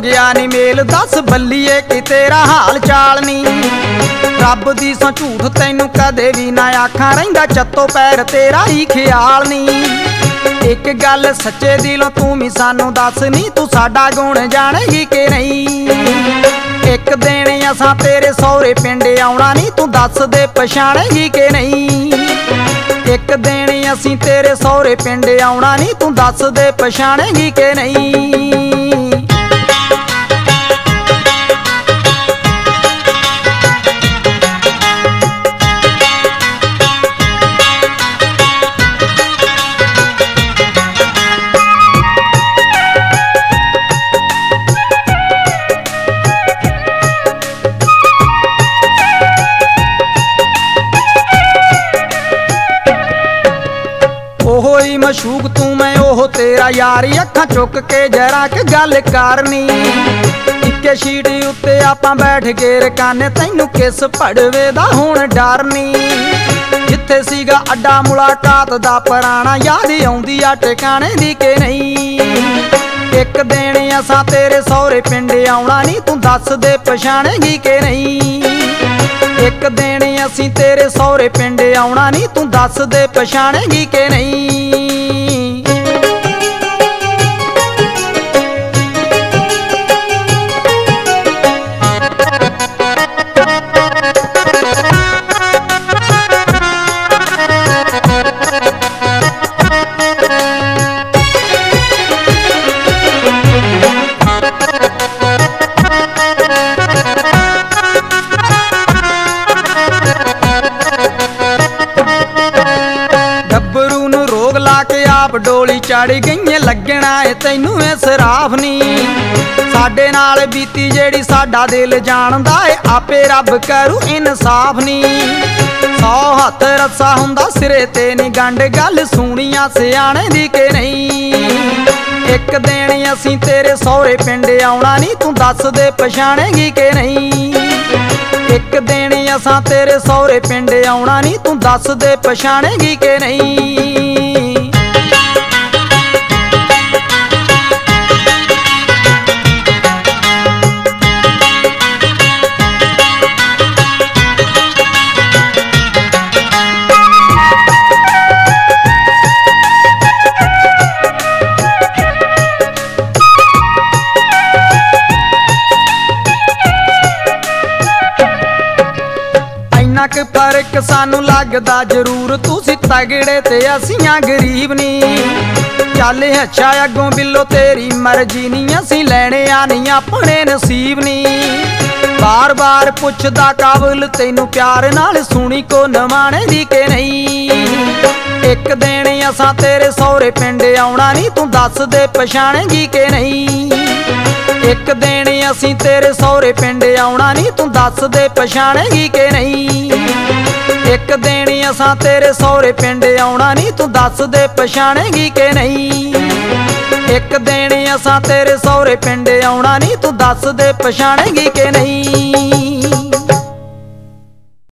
गया नी मेल, दस बल्लीए कि तेरा हाल चाल नी। रब दी सौ झूठ तैनू कदे भी ना आखां, रहिंदा चत्तो पैर तेरा ही ख्याल नी। एक गल सच्चे दिलों तू भी सानू दस नी, तू साडा गुण जानेगी कि नहीं। एक दिन असां तेरे सौरे पिंड आउणा नी, तू दस दे पछाणेगी कि नहीं। एक दिन असीं तेरे सौरे पिंड आउणा नी, तू दस दे पछाणेगी कि नहीं। ओहो ही मशूक तू मैं ओहो तेरा यार, अखां चुक के जरा के गल करनी। इक्के शीट उत्ते आपां बैठ के रकाने, तैनू किस भड़वे दा हुण डर नी। जिथे सीगा अड्डा मुलाकात दा पुराना, याद आउंदी आ ठिकाने दी कि नहीं। एक दिन असां तेरे सौरे पिंड आउणा नी, तू दस दे पछाणेगी कि नहीं। एक दिन असीं तेरे सौरे पिंड आउणा नी, तू दस दे पछाणेगी कि नहीं। आप डोली चढ़ गई लगना है तैनू सराफ नी। साडे नाल बीती जेड़ी साडा दिल जानदा है, आपे रब करू इंसाफ नी। 100 हथ रस्सा हुंदा सिरे ते नी गंढ, गल सुनिया सियाणे दी कि नहीं। एक दिन असीं तेरे सौरे पिंड आउणा नी, तू दस दे पछाणेगी कि नहीं। एक दिन असां तेरे सौरे पिंड आउणा नी, तू दस दे पछाणेगी कि नहीं। क फर्क सानू लगदा जरूर, तुसी तगड़े ते असियां गरीब नी। चल अच्छा अगों बिल्लो तेरी मर्जी नी, असीं लैणे आनी अपने नसीब नी। बार बार पुछदा काबल तैनू प्यार नाल, सुनी को नवाणे दी कि नहीं। एक दिन असां तेरे सौरे पिंड आउणा नी, तू दस दे पछाणेगी कि नहीं। एक दिन असीं तेरे सौरे पिंड आउणा नी, तू दस दे पछाणेगी कि नहीं। एक दिन असां तेरे सौरे पिंड आउणा नी, तू दस दे पछाणेगी कि नहीं। एक दिन असां तेरे सौरे पिंड आउणा नी, तू दस दे पछाणेगी कि नहीं।